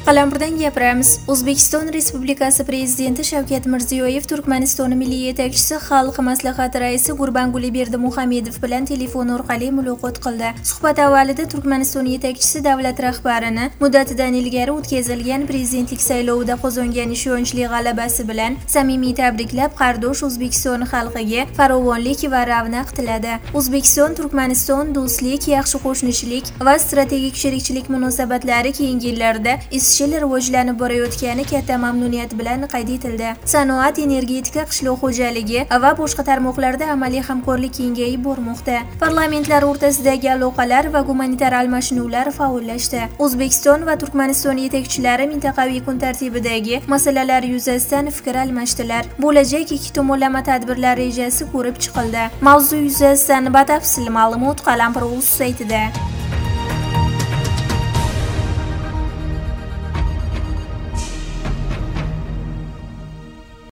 Qalamqordan gapiramiz. O'zbekiston Respublikasi Prezidenti Shavkat Mirziyoyev Turkmaniston milliy yetakchisi Xalq maslahati raisi Gurbanguli Berdimuhamedov bilan telefon orqali muloqot qildi. Suhbat avvalida Turkmaniston yetakchisi davlat rahbarini muddatidan ilgari o'tkazilgan prezidentlik saylovida qozongan ishonchli g'alabasi bilan samimiy tabriklab, qardosh O'zbekiston xalqiga farovonlik va ravnaq tiladi. O'zbekiston Turkmaniston do'stlik, yaxshi qo'shnichilik va strategik sherikchilik munosabatlari keyingi yillarda izchil rivojlanib borayotgani katta mamnuniyat bilan qayd etildi. Sanoat, energetika, qishloq xo'jaligi va boshqa tarmoqlarda amaliy hamkorlik kengayib bormoqda. Parlamentlar o'rtasidagi aloqalar va gumanitar almashinuvlar faollashdi. O'zbekiston va Turkmaniston yetakchilari mintaqaviy kun tartibidagi masalalar yuzasidan fikr almashdilar. Bo'lajak ikki tomonlama tadbirlar rejasi ko'rib chiqildi. Mavzu yuzasidan batafsil ma'lumot Qalampor.uz saytida.